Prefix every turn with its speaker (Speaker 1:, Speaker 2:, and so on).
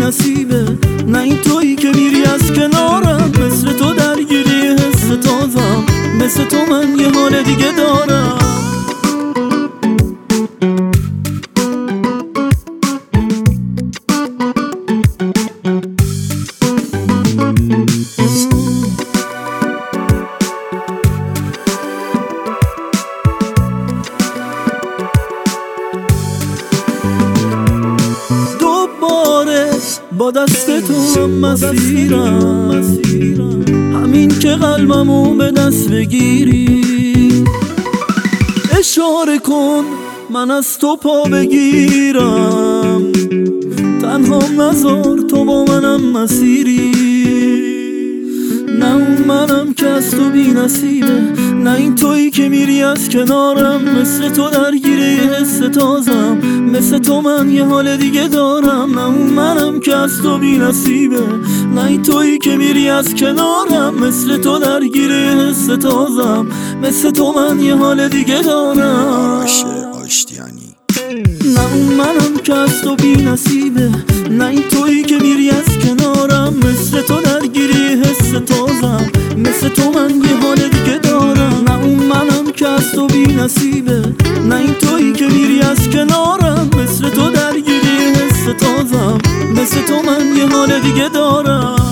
Speaker 1: نصیبه، نه این تویی که میری از کنارم. مثل تو درگیری حس تازم، مثل تو من یه حال دیگه دارم. با دست تو هم مسیرم، همین که قلبمو به دست بگیری. اشاره کن من از تو پا بگیرم، تنهام نذار تو با منم مسیری. نه اون منم که از تو بی نصیبه، نه این تویی که میری از کنارم. مثل تو درگیری حس تازم، مثل تو من یه حال دیگه دارم. نه اون منم که از تو بی نصیبه، نه این تویی که میری از کنارم. مثل تو درگیری حس تازم، مثل تو من یه حال دیگه دارم. نه اون منم که از تو بی نصیبه، نه این تویی که میری از کنارم. مثل تو درگیری حس تازم، مثل تو من یه حال دیگه دارم. نه اون منم که از تو بی نصیبه، نه این تویی که میری از کنارم. مثل تو درگیری حس تازم، مثل تو من یه حال دیگه دارم.